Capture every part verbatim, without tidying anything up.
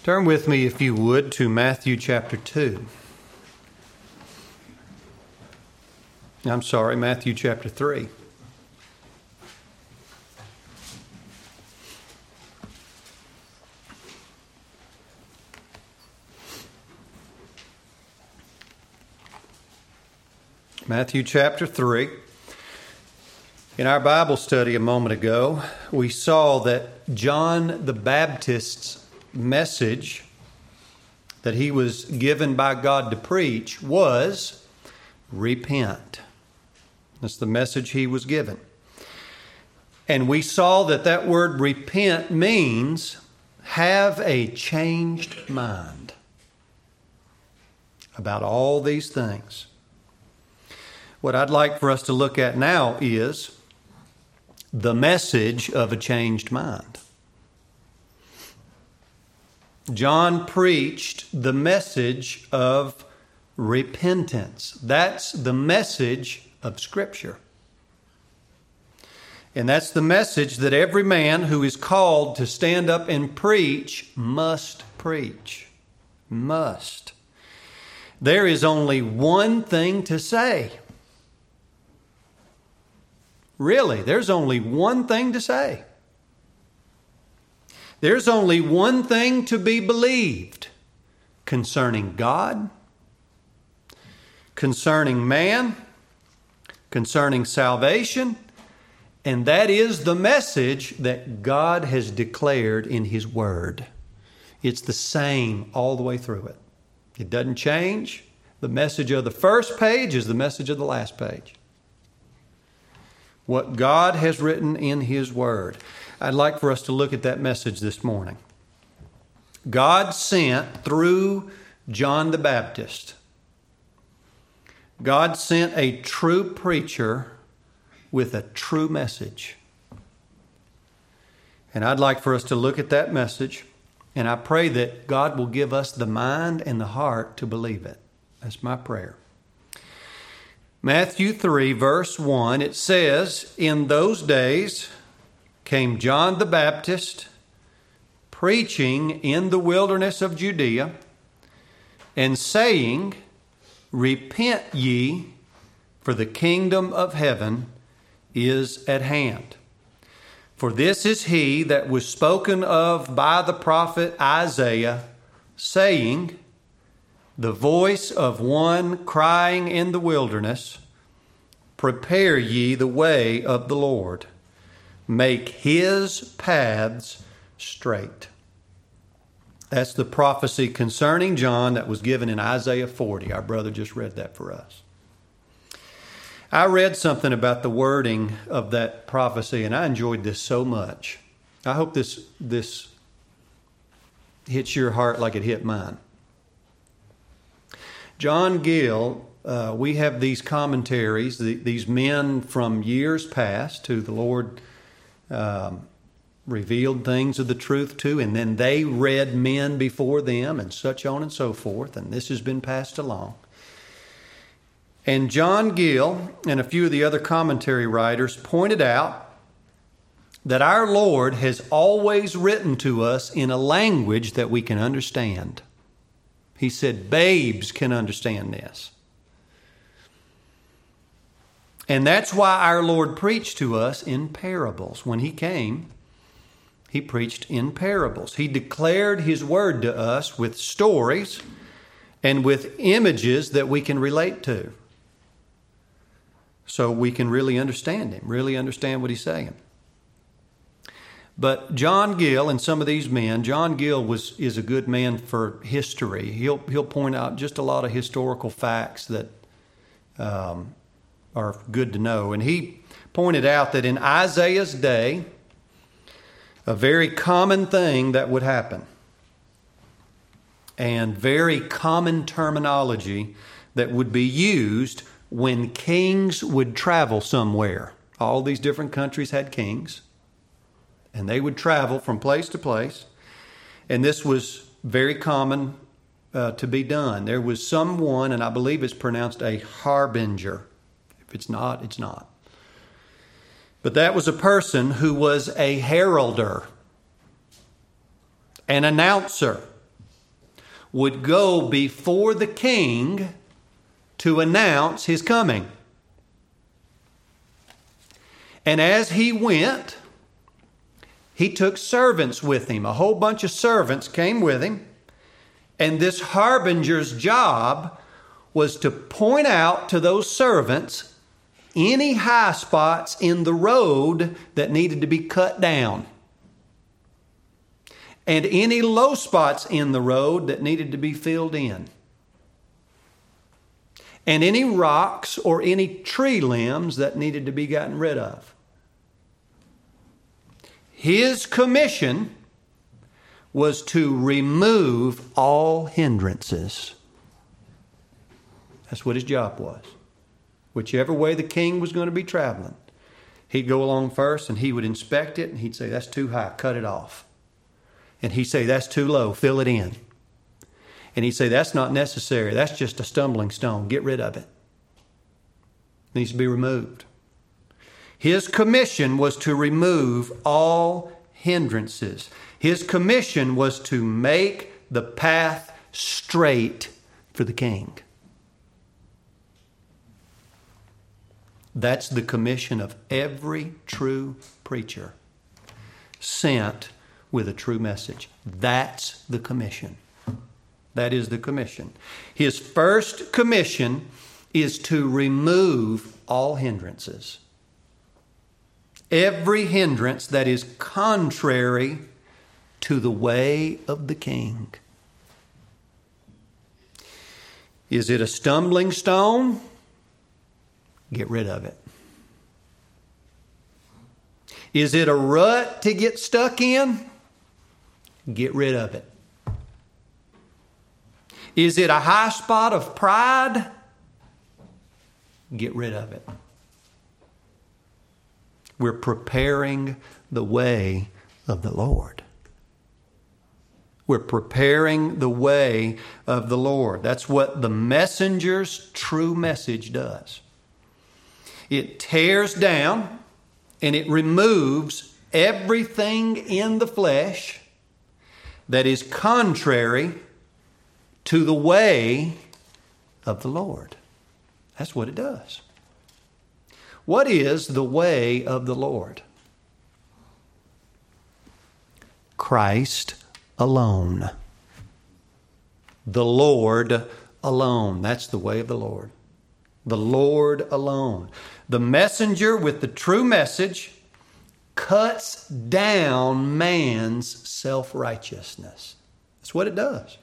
Turn with me, if you would, to Matthew chapter two. I'm sorry, Matthew chapter three. Matthew chapter three. In our Bible study a moment ago, we saw that John the Baptist's message that he was given by God to preach was repent. That's the message he was given. And we saw that that word repent means have a changed mind about all these things. What I'd like for us to look at now is the message of a changed mind. John preached the message of repentance. That's the message of Scripture. And that's the message that every man who is called to stand up and preach must preach. Must. There is only one thing to say. Really, there's only one thing to say. There's only one thing to be believed concerning God, concerning man, concerning salvation, and that is the message that God has declared in His Word. It's the same all the way through it. It doesn't change. The message of the first page is the message of the last page. What God has written in His Word. I'd like for us to look at that message this morning. God sent through John the Baptist. God sent a true preacher with a true message. And I'd like for us to look at that message, and I pray that God will give us the mind and the heart to believe it. That's my prayer. Matthew three, verse one, it says, "In those days came John the Baptist, preaching in the wilderness of Judea, and saying, Repent ye, for the kingdom of heaven is at hand. For this is he that was spoken of by the prophet Isaiah, saying, The voice of one crying in the wilderness, Prepare ye the way of the Lord. Make His paths straight." That's the prophecy concerning John that was given in Isaiah forty. Our brother just read that for us. I read something about the wording of that prophecy, and I enjoyed this so much. I hope this, this hits your heart like it hit mine. John Gill, uh, we have these commentaries, the, these men from years past who the Lord um, revealed things of the truth to, and then they read men before them, and such on and so forth, and this has been passed along. And John Gill and a few of the other commentary writers pointed out that our Lord has always written to us in a language that we can understand. He said, babes can understand this. And that's why our Lord preached to us in parables. When He came, He preached in parables. He declared His word to us with stories and with images that we can relate to. So we can really understand Him, really understand what He's saying. But John Gill and some of these men, John Gill was is a good man for history. He'll he'll point out just a lot of historical facts that um, are good to know. And he pointed out that in Isaiah's day, a very common thing that would happen, and very common terminology that would be used when kings would travel somewhere. All these different countries had kings, and they would travel from place to place. And this was very common uh, to be done. There was someone, and I believe it's pronounced a harbinger. If it's not, it's not. But that was a person who was a heralder, an announcer. would go before the king to announce his coming. And as he went, he took servants with him. A whole bunch of servants came with him. And this harbinger's job was to point out to those servants any high spots in the road that needed to be cut down, and any low spots in the road that needed to be filled in, and any rocks or any tree limbs that needed to be gotten rid of. His commission was to remove all hindrances. That's what his job was. Whichever way the king was going to be traveling, he'd go along first and he would inspect it and he'd say, that's too high, cut it off. And he'd say, that's too low, fill it in. And he'd say, that's not necessary, that's just a stumbling stone, get rid of it. It needs to be removed. His commission was to remove all hindrances. His commission was to make the path straight for the king. That's the commission of every true preacher sent with a true message. That's the commission. That is the commission. His first commission is to remove all hindrances. Every hindrance that is contrary to the way of the king. Is it a stumbling stone? Get rid of it. Is it a rut to get stuck in? Get rid of it. Is it a high spot of pride? Get rid of it. We're preparing the way of the Lord. We're preparing the way of the Lord. That's what the messenger's true message does. It tears down and it removes everything in the flesh that is contrary to the way of the Lord. That's what it does. What is the way of the Lord? Christ alone. The Lord alone. That's the way of the Lord. The Lord alone. The messenger with the true message cuts down man's self-righteousness. That's what it does.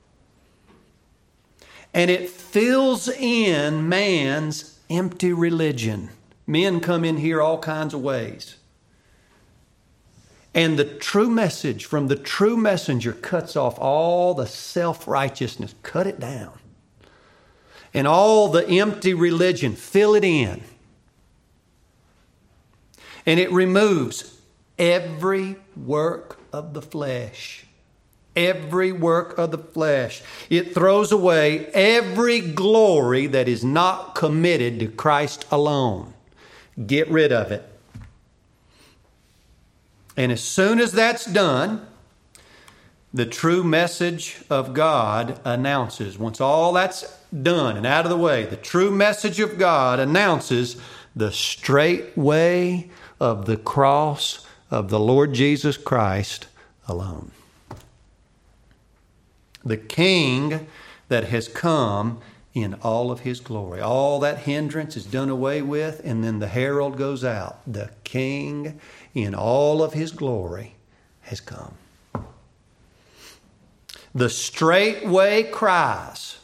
And it fills in man's empty religion. Men come in here all kinds of ways. And the true message from the true messenger cuts off all the self-righteousness. Cut it down. And all the empty religion, fill it in. And it removes every work of the flesh. Every work of the flesh. It throws away every glory that is not committed to Christ alone. Get rid of it. And as soon as that's done, the true message of God announces. Once all that's done and out of the way, the true message of God announces the straight way of the cross of the Lord Jesus Christ alone. The King that has come in all of His glory. All that hindrance is done away with, and then the herald goes out. The King in all of His glory has come. The straight way cries,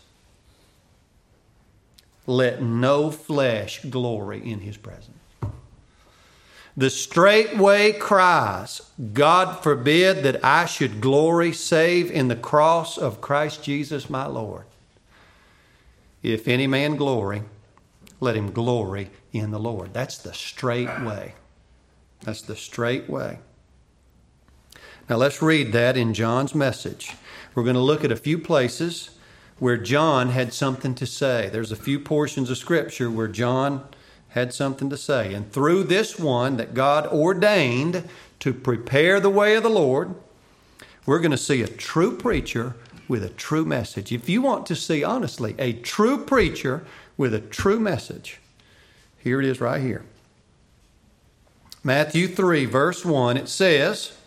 let no flesh glory in His presence. The straight way cries, God forbid that I should glory save in the cross of Christ Jesus my Lord. If any man glory, let him glory in the Lord. That's the straight way. That's the straight way. Now let's read that in John's message. We're going to look at a few places where John had something to say. There's a few portions of Scripture where John had something to say. And through this one that God ordained to prepare the way of the Lord, we're going to see a true preacher with a true message. If you want to see, honestly, a true preacher with a true message, here it is right here. Matthew three, verse one, it says,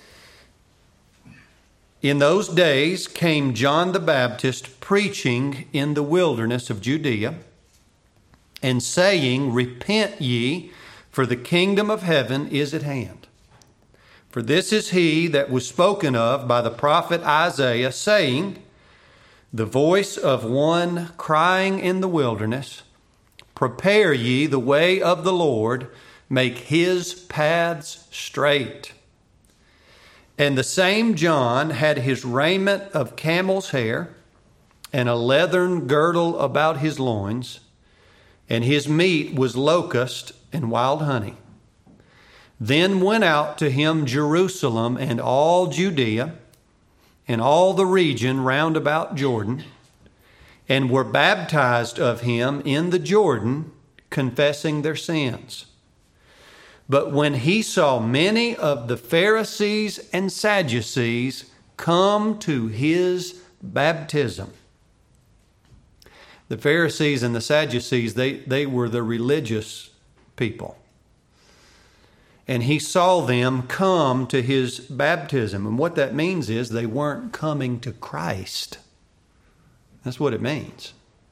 "In those days came John the Baptist preaching in the wilderness of Judea, and saying, Repent ye, for the kingdom of heaven is at hand. For this is he that was spoken of by the prophet Isaiah, saying, The voice of one crying in the wilderness, Prepare ye the way of the Lord, make his paths straight. And the same John had his raiment of camel's hair, and a leathern girdle about his loins, and his meat was locust and wild honey. Then went out to him Jerusalem and all Judea, and all the region round about Jordan, and were baptized of him in the Jordan, confessing their sins. But when he saw many of the Pharisees and Sadducees come to his baptism," the Pharisees and the Sadducees, they, they were the religious people. "And he saw them come to his baptism." And what that means is they weren't coming to Christ. That's what it means.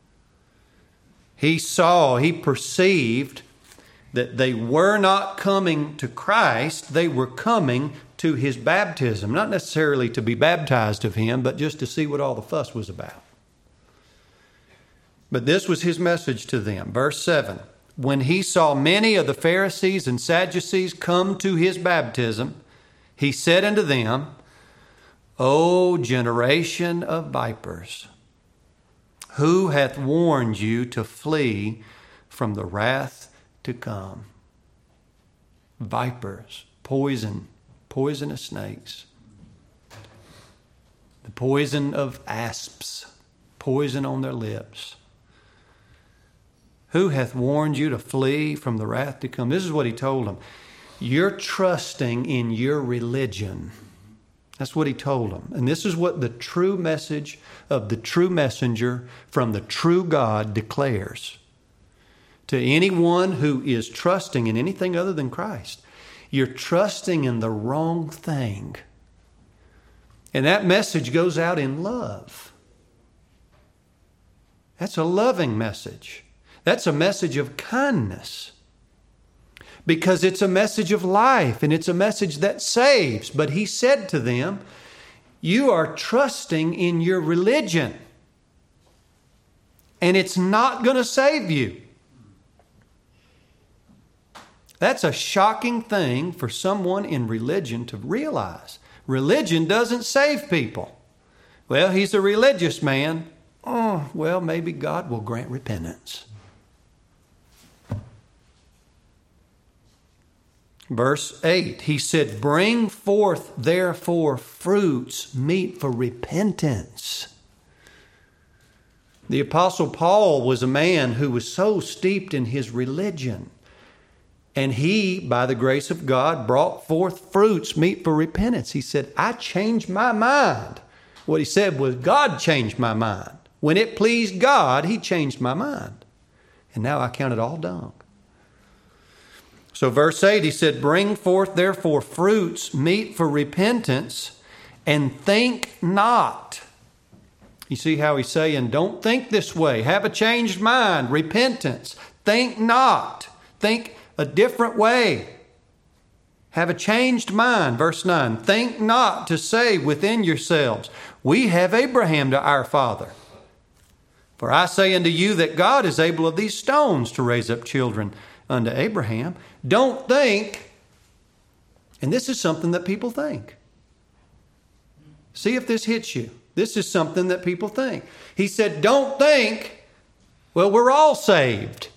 He saw, he perceived that they were not coming to Christ. They were coming to his baptism. Not necessarily to be baptized of him, but just to see what all the fuss was about. But this was his message to them. Verse seven, "When he saw many of the Pharisees and Sadducees come to his baptism, he said unto them, O generation of vipers, who hath warned you to flee from the wrath to come?" Vipers, poison, poisonous snakes. The poison of asps, poison on their lips. Who hath warned you to flee from the wrath to come? This is what he told them. You're trusting in your religion. That's what he told them. And this is what the true message of the true messenger from the true God declares to anyone who is trusting in anything other than Christ. You're trusting in the wrong thing. And that message goes out in love. That's a loving message. That's a message of kindness. Because it's a message of life and it's a message that saves. But he said to them, you are trusting in your religion. And it's not going to save you. That's a shocking thing for someone in religion to realize. Religion doesn't save people. Well, he's a religious man. Oh, well, maybe God will grant repentance. Verse eight, he said, bring forth therefore fruits meet for repentance. The Apostle Paul was a man who was so steeped in his religion. And he, by the grace of God, brought forth fruits meet for repentance. He said, I changed my mind. What he said was, God changed my mind. When it pleased God, he changed my mind. And now I count it all dung. So verse eight, he said, bring forth therefore fruits meet for repentance, and think not. You see how he's saying, don't think this way. Have a changed mind, repentance. Think not. Think a different way. Have a changed mind. Verse nine, think not to say within yourselves, we have Abraham to our father. For I say unto you that God is able of these stones to raise up children unto Abraham. Don't think, and this is something that people think. See if this hits you. This is something that people think. He said, don't think, well, we're all saved.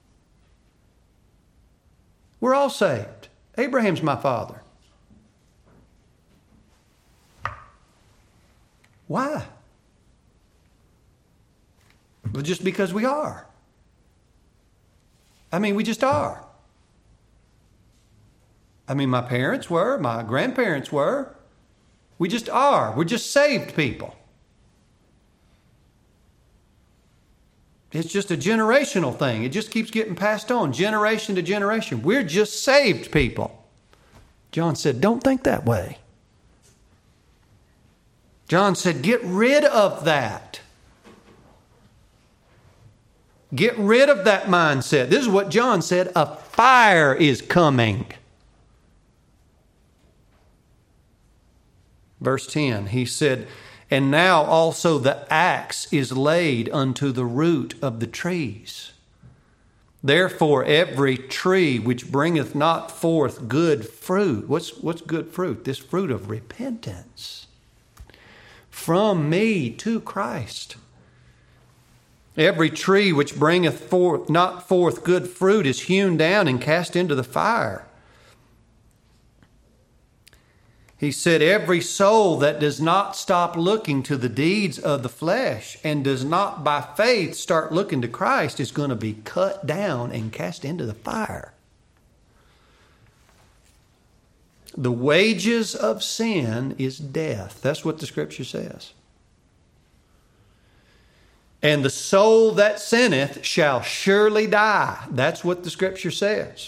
We're all saved. Abraham's my father. Why? Well, just because we are. I mean, we just are. I mean, my parents were, my grandparents were. We just are. We're just saved people. It's just a generational thing. It just keeps getting passed on, generation to generation. We're just saved people. John said, don't think that way. John said, get rid of that. Get rid of that mindset. This is what John said, a fire is coming. Verse ten, he said, and now also the axe is laid unto the root of the trees. Therefore every tree which bringeth not forth good fruit. What's, what's good fruit? This fruit of repentance. From me to Christ. Every tree which bringeth forth not forth good fruit is hewn down and cast into the fire. He said, every soul that does not stop looking to the deeds of the flesh and does not by faith start looking to Christ is going to be cut down and cast into the fire. The wages of sin is death. That's what the Scripture says. And the soul that sinneth shall surely die. That's what the Scripture says.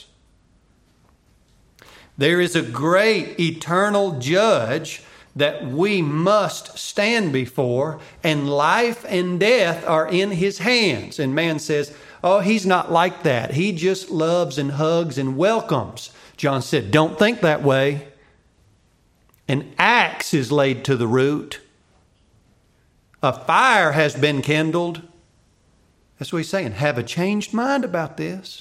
There is a great eternal judge that we must stand before, and life and death are in his hands. And man says, oh, he's not like that. He just loves and hugs and welcomes. John said, don't think that way. An axe is laid to the root. A fire has been kindled. That's what he's saying. Have a changed mind about this.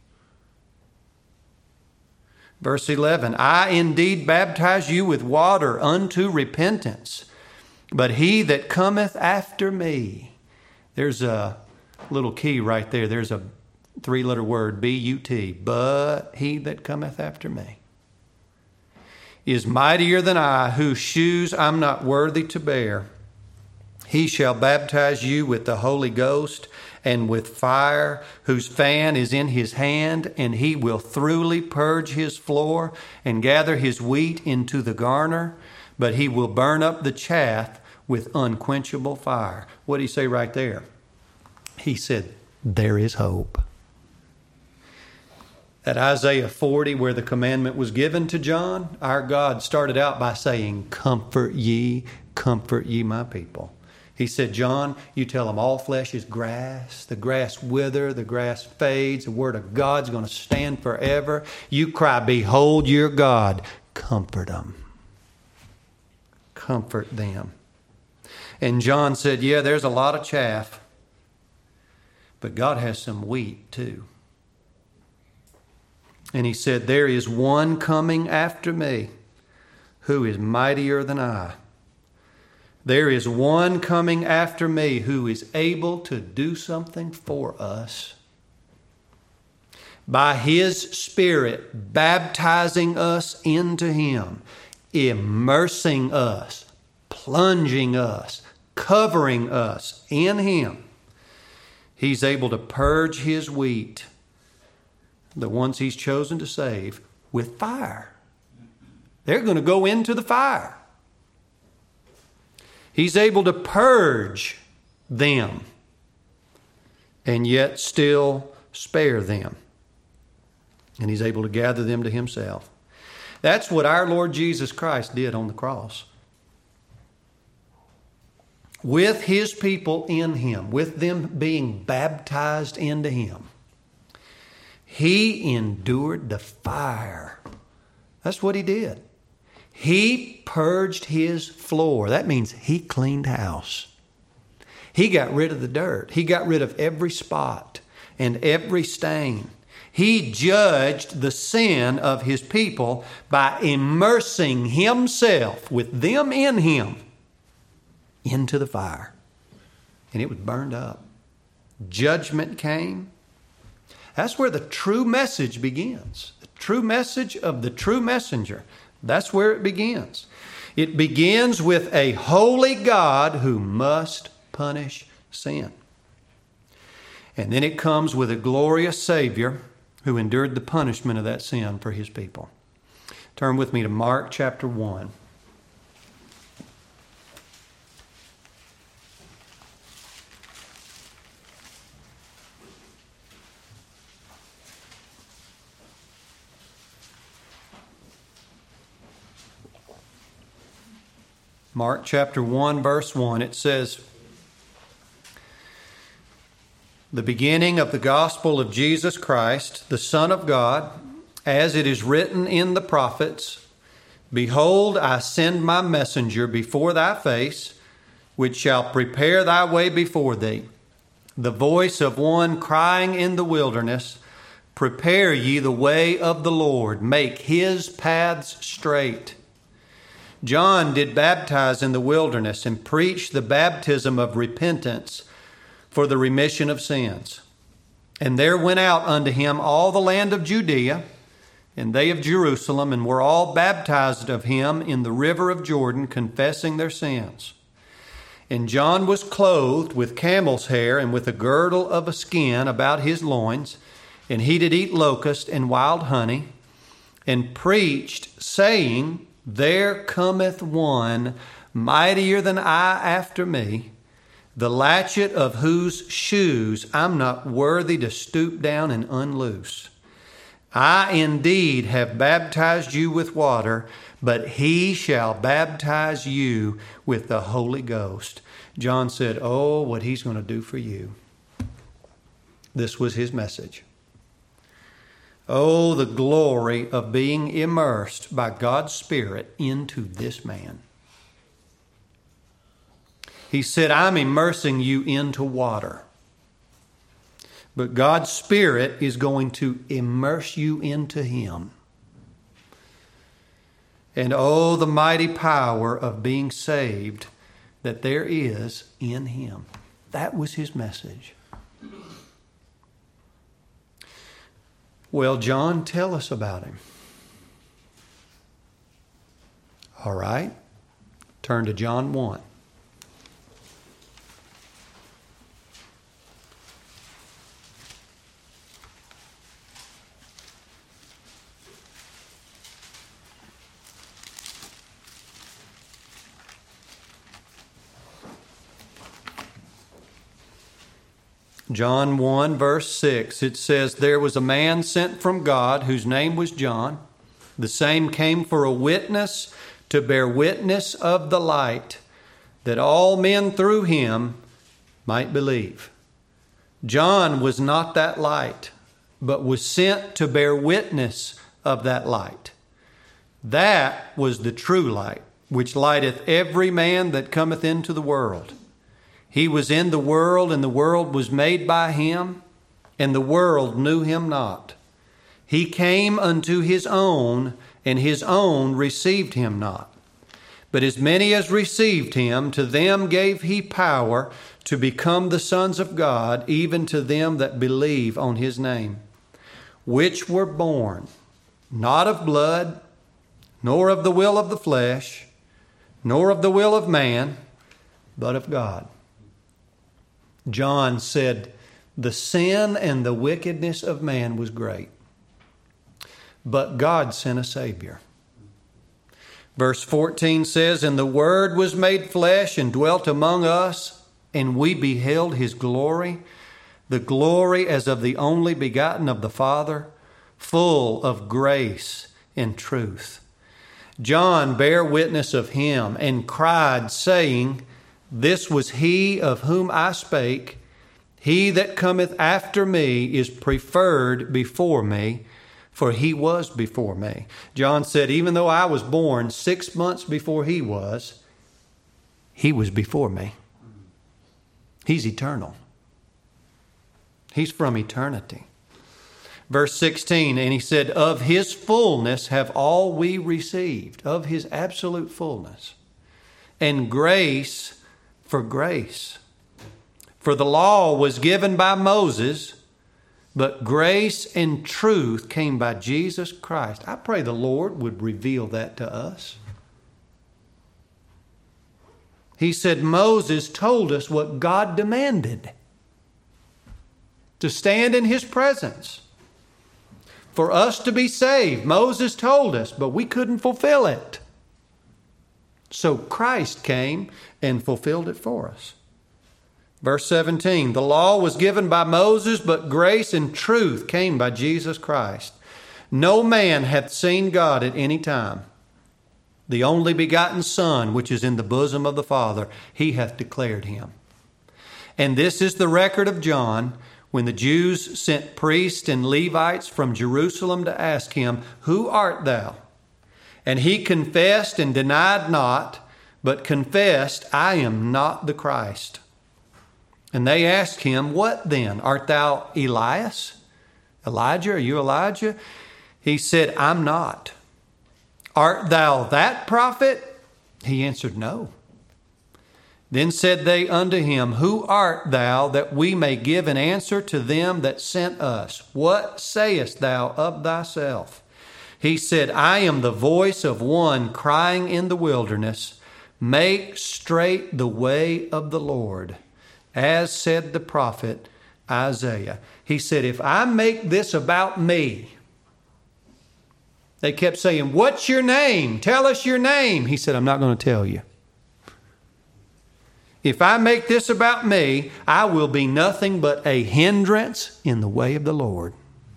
Verse eleven, I indeed baptize you with water unto repentance, but he that cometh after me. There's a little key right there. There's a three-letter word, B U T. But he that cometh after me is mightier than I, whose shoes I'm not worthy to bear. He shall baptize you with the Holy Ghost and with fire, whose fan is in his hand, and he will thoroughly purge his floor and gather his wheat into the garner, but he will burn up the chaff with unquenchable fire. What did he say right there? He said, there is hope. At Isaiah forty, where the commandment was given to John, our God started out by saying, comfort ye, comfort ye my people. He said, John, you tell them all flesh is grass. The grass wither, the grass fades. The word of God's going to stand forever. You cry, behold your God. Comfort them. Comfort them. And John said, yeah, there's a lot of chaff, but God has some wheat too. And he said, there is one coming after me who is mightier than I. There is one coming after me who is able to do something for us. By his Spirit, baptizing us into him, immersing us, plunging us, covering us in him. He's able to purge his wheat, the ones he's chosen to save, with fire. They're going to go into the fire. He's able to purge them and yet still spare them. And he's able to gather them to himself. That's what our Lord Jesus Christ did on the cross. With his people in him, with them being baptized into him, he endured the fire. That's what he did. He purged his floor. That means he cleaned house. He got rid of the dirt. He got rid of every spot and every stain. He judged the sin of his people by immersing himself with them in him into the fire. And it was burned up. Judgment came. That's where the true message begins. The true message of the true messenger. That's where it begins. It begins with a holy God who must punish sin. And then it comes with a glorious Savior who endured the punishment of that sin for his people. Turn with me to Mark chapter one. Mark chapter one, verse one, it says, "The beginning of the gospel of Jesus Christ, the Son of God, as it is written in the prophets, Behold, I send my messenger before thy face, which shall prepare thy way before thee. The voice of one crying in the wilderness, Prepare ye the way of the Lord, make his paths straight." John did baptize in the wilderness and preach the baptism of repentance for the remission of sins. And there went out unto him all the land of Judea, and they of Jerusalem, and were all baptized of him in the river of Jordan, confessing their sins. And John was clothed with camel's hair and with a girdle of a skin about his loins, and he did eat locust and wild honey, and preached, saying, There cometh one mightier than I after me, the latchet of whose shoes I'm not worthy to stoop down and unloose. I indeed have baptized you with water, but he shall baptize you with the Holy Ghost. John said, oh, what he's going to do for you. This was his message. Oh, the glory of being immersed by God's Spirit into this man. He said, I'm immersing you into water. But God's Spirit is going to immerse you into Him. And oh, the mighty power of being saved that there is in Him. That was His message. Well, John, tell us about him. All right. Turn to John one. John one, verse six, it says, There was a man sent from God whose name was John. The same came for a witness to bear witness of the light, that all men through him might believe. John was not that light, but was sent to bear witness of that light. That was the true light, which lighteth every man that cometh into the world. He was in the world, and the world was made by him, and the world knew him not. He came unto his own, and his own received him not. But as many as received him, to them gave he power to become the sons of God, even to them that believe on his name, which were born not of blood, nor of the will of the flesh, nor of the will of man, but of God. John said, the sin and the wickedness of man was great, but God sent a Savior. Verse fourteen says, And the Word was made flesh and dwelt among us, and we beheld His glory, the glory as of the only begotten of the Father, full of grace and truth. John bare witness of Him and cried, saying, This was He of whom I spake. He that cometh after me is preferred before me, for He was before me. John said, even though I was born six months before He was, He was before me. He's eternal. He's from eternity. Verse sixteen, and he said, Of His fullness have all we received, of His absolute fullness, and grace for grace. For the law was given by Moses, but grace and truth came by Jesus Christ. I pray the Lord would reveal that to us. He said Moses told us what God demanded, to stand in His presence. For us to be saved, Moses told us, but we couldn't fulfill it. So Christ came and fulfilled it for us. Verse seventeen, the law was given by Moses, but grace and truth came by Jesus Christ. No man hath seen God at any time. the only begotten Son, which is in the bosom of the Father, he hath declared him. And this is the record of John, when the Jews sent priests and Levites from Jerusalem to ask him, Who art thou? And he confessed and denied not, but confessed, I am not the Christ. And they asked him, What then? Art thou Elias? Elijah? Are you Elijah? He said, I'm not. Art thou that prophet? He answered, No. Then said they unto him, Who art thou, that we may give an answer to them that sent us? What sayest thou of thyself? He said, I am the voice of one crying in the wilderness, Make straight the way of the Lord, as said the prophet Isaiah. He said, if I make this about me, they kept saying, What's your name? Tell us your name. He said, I'm not going to tell you. If I make this about me, I will be nothing but a hindrance in the way of the Lord.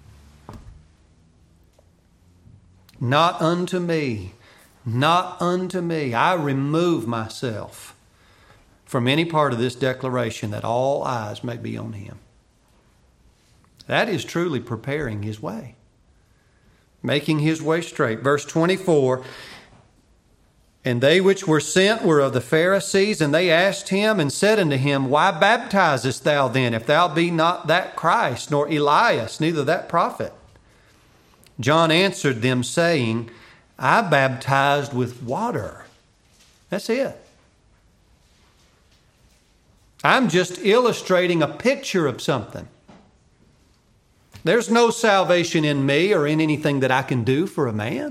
Not unto me, not unto me. I remove myself from any part of this declaration, that all eyes may be on him. That is truly preparing his way, making his way straight. Verse twenty-four, and they which were sent were of the Pharisees, and they asked him and said unto him, Why baptizest thou then, if thou be not that Christ, nor Elias, neither that prophet? John answered them, saying, I baptized with water. That's it. I'm just illustrating a picture of something. There's no salvation in me or in anything that I can do for a man.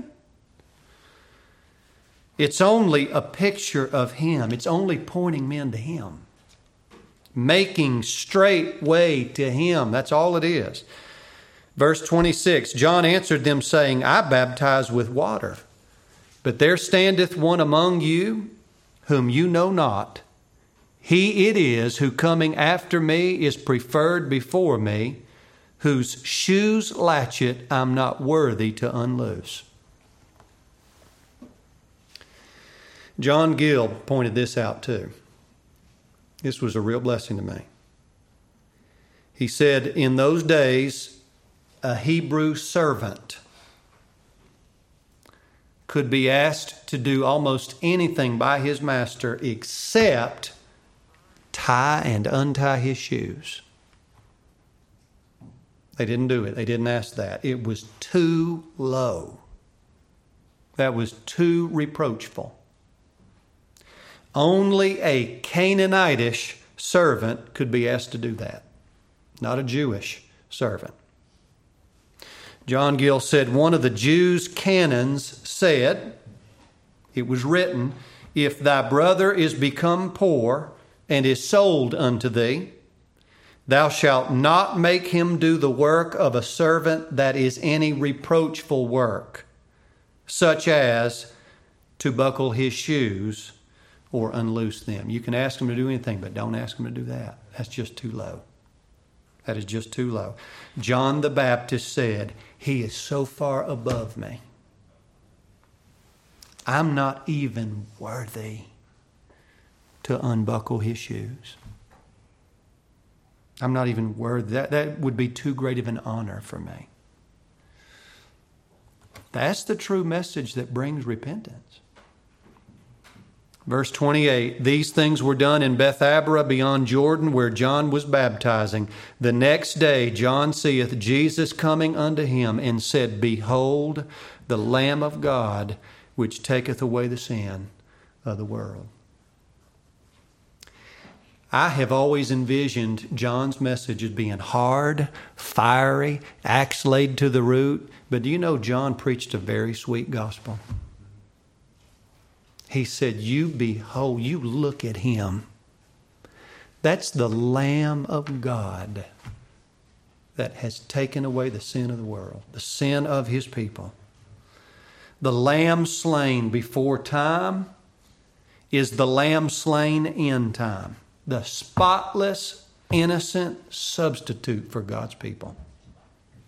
It's only a picture of him. It's only pointing men to him. Making straight way to him. That's all it is. Verse twenty-six, John answered them, saying, I baptize with water, but there standeth one among you whom you know not. He it is who coming after me is preferred before me, whose shoes latchet I'm not worthy to unloose. John Gill pointed this out too. This was a real blessing to me. He said, in those days, a Hebrew servant could be asked to do almost anything by his master except tie and untie his shoes. They didn't do it. They didn't ask that. It was too low. That was too reproachful. Only a Canaanitish servant could be asked to do that, not a Jewish servant. John Gill said, one of the Jews' canons said, it was written, if thy brother is become poor and is sold unto thee, thou shalt not make him do the work of a servant that is any reproachful work, such as to buckle his shoes or unloose them. You can ask him to do anything, but don't ask him to do that. That's just too low. That is just too low. John the Baptist said, he is so far above me. I'm not even worthy to unbuckle his shoes. I'm not even worthy. That, that would be too great of an honor for me. That's the true message that brings repentance. Verse twenty-eight, these things were done in Bethabara beyond Jordan, where John was baptizing. The next day John seeth Jesus coming unto him, and said, behold, the Lamb of God, which taketh away the sin of the world. I have always envisioned John's message as being hard, fiery, axe laid to the root. But do you know John preached a very sweet gospel? He said, you behold, you look at him. That's the Lamb of God that has taken away the sin of the world, the sin of his people. The Lamb slain before time is the Lamb slain in time. The spotless, innocent substitute for God's people.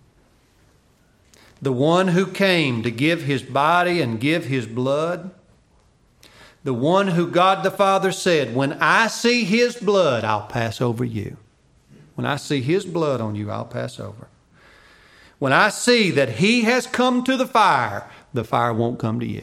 The one who came to give his body and give his blood The one who God the Father said, when I see his blood, I'll pass over you. When I see his blood on you, I'll pass over. When I see that he has come to the fire, the fire won't come to you.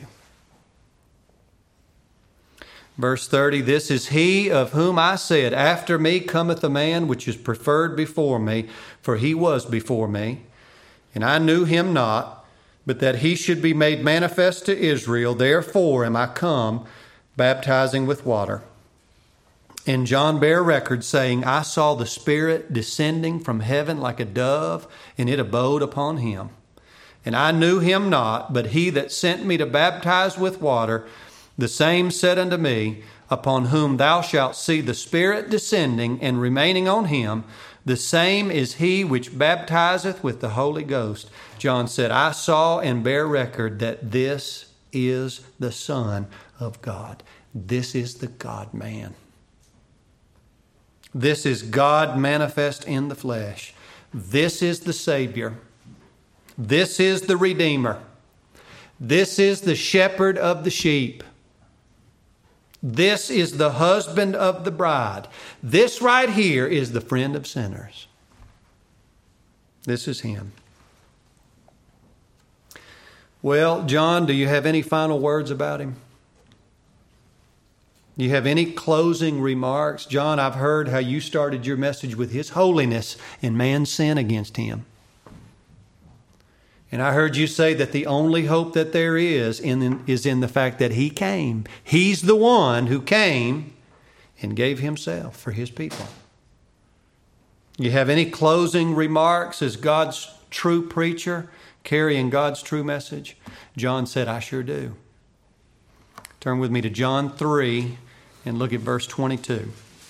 Verse thirty, this is he of whom I said, after me cometh a man which is preferred before me, for he was before me. And I knew him not, but that he should be made manifest to Israel. Therefore am I come, baptizing with water. And John bare record, saying, I saw the Spirit descending from heaven like a dove, and it abode upon him. And I knew him not, but he that sent me to baptize with water, the same said unto me, upon whom thou shalt see the Spirit descending and remaining on him, the same is he which baptizeth with the Holy Ghost. John said, I saw and bear record that this is the Son of God. This is the God-man. This is God manifest in the flesh. This is the Savior. This is the Redeemer. This is the shepherd of the sheep. This is the husband of the bride. This right here is the friend of sinners. This is him. Well, John, do you have any final words about him? Do you have any closing remarks? John, I've heard how you started your message with his holiness and man's sin against him. And I heard you say that the only hope that there is in, is in the fact that he came. He's the one who came and gave himself for his people. You have any closing remarks as God's true preacher carrying God's true message? John said, I sure do. Turn with me to John three and look at verse twenty-two.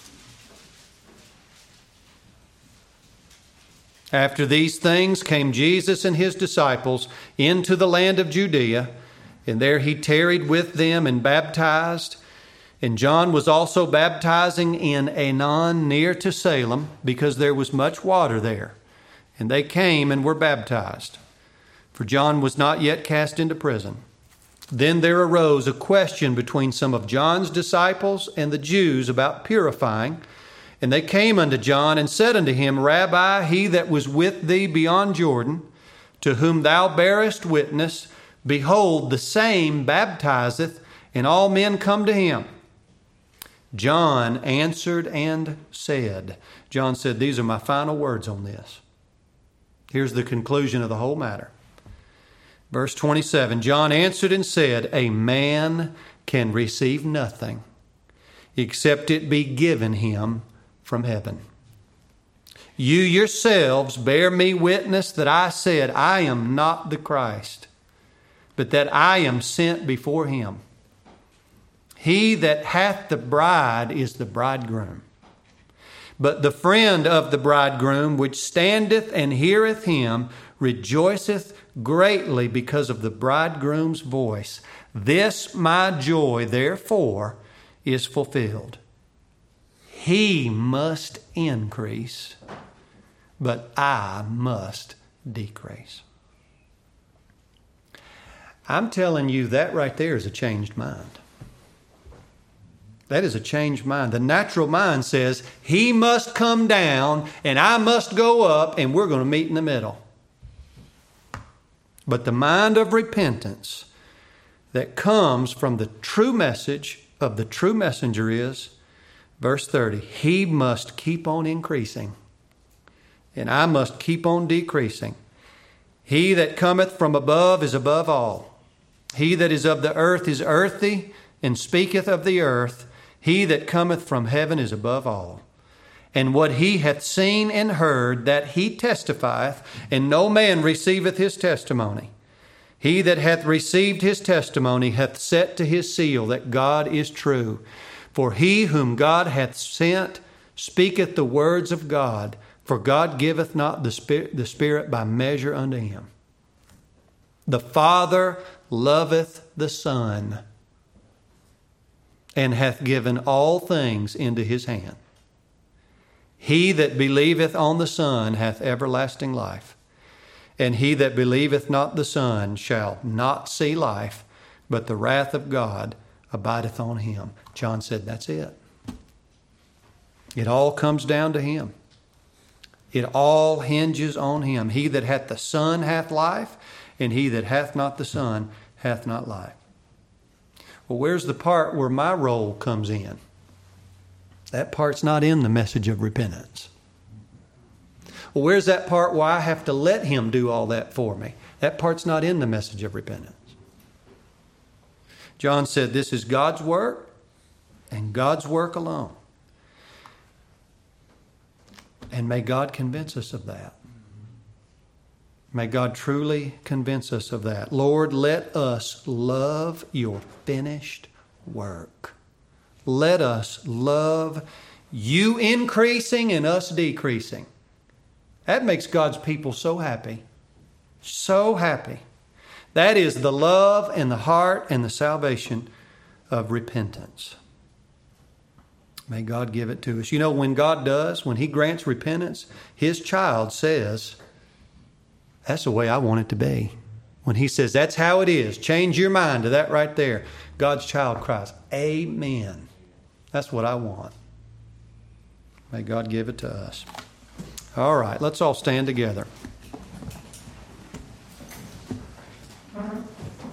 After these things came Jesus and his disciples into the land of Judea, and there he tarried with them and baptized. And John was also baptizing in Aenon near to Salem, because there was much water there. And they came and were baptized, for John was not yet cast into prison. Then there arose a question between some of John's disciples and the Jews about purifying. And they came unto John and said unto him, Rabbi, he that was with thee beyond Jordan, to whom thou bearest witness, behold, the same baptizeth, and all men come to him. John answered and said, John said, these are my final words on this. Here's the conclusion of the whole matter. Verse twenty-seven, John answered and said, a man can receive nothing except it be given him from heaven. You yourselves bear me witness that I said, I am not the Christ, but that I am sent before him. He that hath the bride is the bridegroom. But the friend of the bridegroom, which standeth and heareth him, rejoiceth greatly because of the bridegroom's voice. This my joy, therefore, is fulfilled. He must increase, but I must decrease. I'm telling you, that right there is a changed mind. That is a changed mind. The natural mind says, he must come down and I must go up, and we're going to meet in the middle. But the mind of repentance that comes from the true message of the true messenger is, verse thirty, he must keep on increasing, and I must keep on decreasing. He that cometh from above is above all. He that is of the earth is earthy, and speaketh of the earth. He that cometh from heaven is above all. And what he hath seen and heard, that he testifieth, and no man receiveth his testimony. He that hath received his testimony hath set to his seal that God is true. For he whom God hath sent speaketh the words of God, for God giveth not the Spirit, the Spirit by measure unto him. The Father loveth the Son, and hath given all things into his hand. He that believeth on the Son hath everlasting life, and he that believeth not the Son shall not see life, but the wrath of God abideth on him. John said, that's it. It all comes down to him. It all hinges on him. He that hath the Son hath life, and he that hath not the Son hath not life. Well, where's the part where my role comes in? That part's not in the message of repentance. Well, where's that part where I have to let him do all that for me? That part's not in the message of repentance. John said this is God's work and God's work alone. And may God convince us of that. May God truly convince us of that. Lord, let us love your finished work. Let us love you increasing and us decreasing. That makes God's people so happy. So happy. That is the love and the heart and the salvation of repentance. May God give it to us. You know, when God does, when he grants repentance, his child says, that's the way I want it to be. When he says, that's how it is, change your mind to that right there, God's child cries, amen. That's what I want. May God give it to us. All right, let's all stand together.